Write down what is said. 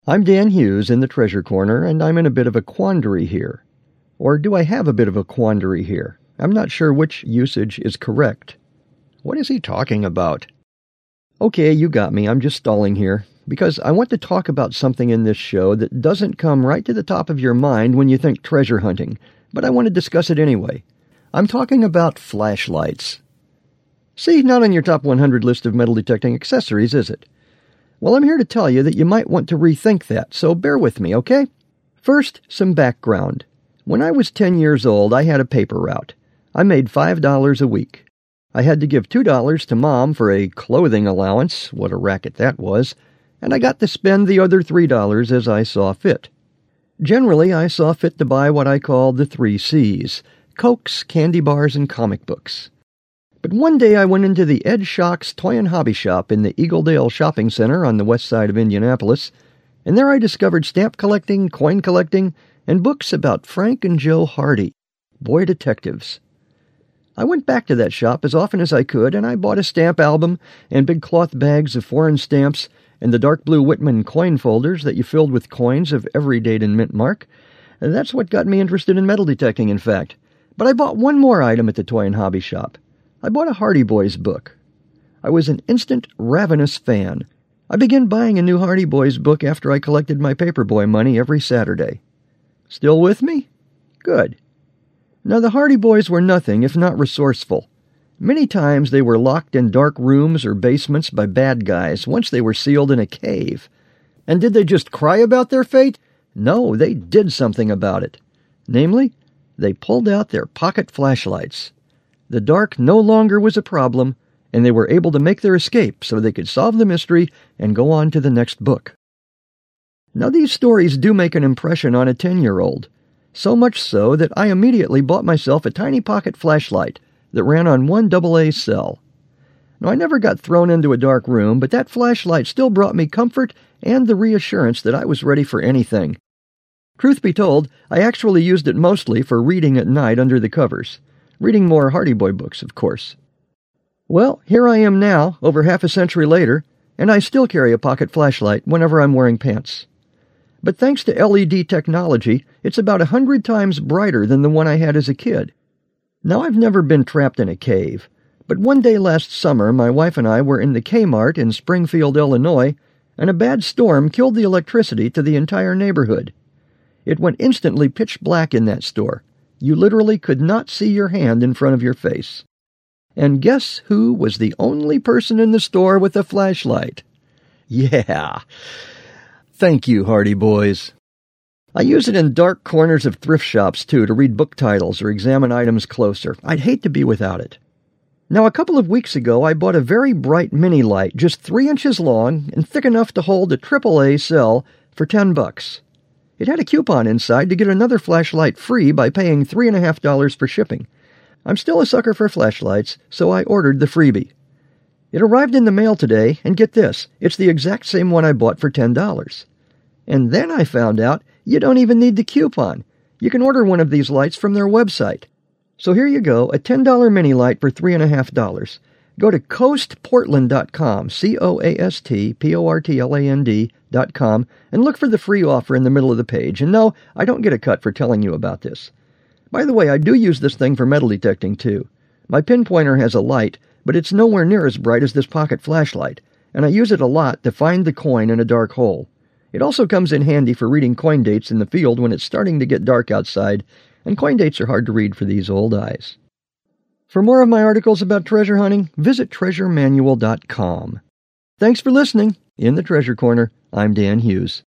I'm Dan Hughes in the Treasure Corner, and I'm in a bit of a quandary here. Or do I have a bit of a quandary here? I'm not sure which usage is correct. What is he talking about? Okay, you got me. I'm just stalling here, because I want to talk about something in this show that doesn't come right to the top of your mind when you think treasure hunting, but I want to discuss it anyway. I'm talking about flashlights. See, not on your top 100 list of metal detecting accessories, is it? Well, I'm here to tell you that you might want to rethink that, so bear with me, okay? First, some background. When I was 10 years old, I had a paper route. I made $5 a week. I had to give $2 to Mom for a clothing allowance, what a racket that was, and I got to spend the other $3 as I saw fit. Generally, I saw fit to buy what I called the 3 C's: Cokes, candy bars, and comic books. But one day I went into the Ed Shock's Toy and Hobby Shop in the Eagledale Shopping Center on the west side of Indianapolis, and there I discovered stamp collecting, coin collecting, and books about Frank and Joe Hardy, boy detectives. I went back to that shop as often as I could, and I bought a stamp album and big cloth bags of foreign stamps and the dark blue Whitman coin folders that you filled with coins of every date and mint mark. And that's what got me interested in metal detecting, in fact. But I bought one more item at the Toy and Hobby Shop. I bought a Hardy Boys book. I was an instant, ravenous fan. I began buying a new Hardy Boys book after I collected my Paperboy money every Saturday. Still with me? Good. Now, the Hardy Boys were nothing if not resourceful. Many times they were locked in dark rooms or basements by bad guys once they were sealed in a cave. And did they just cry about their fate? No, they did something about it. Namely, they pulled out their pocket flashlights. The dark no longer was a problem, and they were able to make their escape so they could solve the mystery and go on to the next book. Now, these stories do make an impression on a 10-year-old, so much so that I immediately bought myself a tiny pocket flashlight that ran on one AA cell. Now, I never got thrown into a dark room, but that flashlight still brought me comfort and the reassurance that I was ready for anything. Truth be told, I actually used it mostly for reading at night under the covers. Reading more Hardy Boy books, of course. Well, here I am now, over half a century later, and I still carry a pocket flashlight whenever I'm wearing pants. But thanks to LED technology, it's about 100 times brighter than the one I had as a kid. Now, I've never been trapped in a cave, but one day last summer, my wife and I were in the Kmart in Springfield, Illinois, and a bad storm killed the electricity to the entire neighborhood. It went instantly pitch black in that store. You literally could not see your hand in front of your face. And guess who was the only person in the store with a flashlight? Yeah. Thank you, Hardy Boys. I use it in dark corners of thrift shops, too, to read book titles or examine items closer. I'd hate to be without it. Now, a couple of weeks ago, I bought a very bright mini light, just 3 inches long and thick enough to hold a AAA cell for $10. It had a coupon inside to get another flashlight free by paying $3.50 for shipping. I'm still a sucker for flashlights, so I ordered the freebie. It arrived in the mail today, and get this, it's the exact same one I bought for $10. And then I found out you don't even need the coupon. You can order one of these lights from their website. So here you go, a $10 mini light for $3.50. Go to coastportland.com, COASTPORTLAND.com, and look for the free offer in the middle of the page. And no, I don't get a cut for telling you about this. By the way, I do use this thing for metal detecting, too. My pinpointer has a light, but it's nowhere near as bright as this pocket flashlight, and I use it a lot to find the coin in a dark hole. It also comes in handy for reading coin dates in the field when it's starting to get dark outside, and coin dates are hard to read for these old eyes. For more of my articles about treasure hunting, visit treasuremanual.com. Thanks for listening. In the Treasure Corner, I'm Dan Hughes.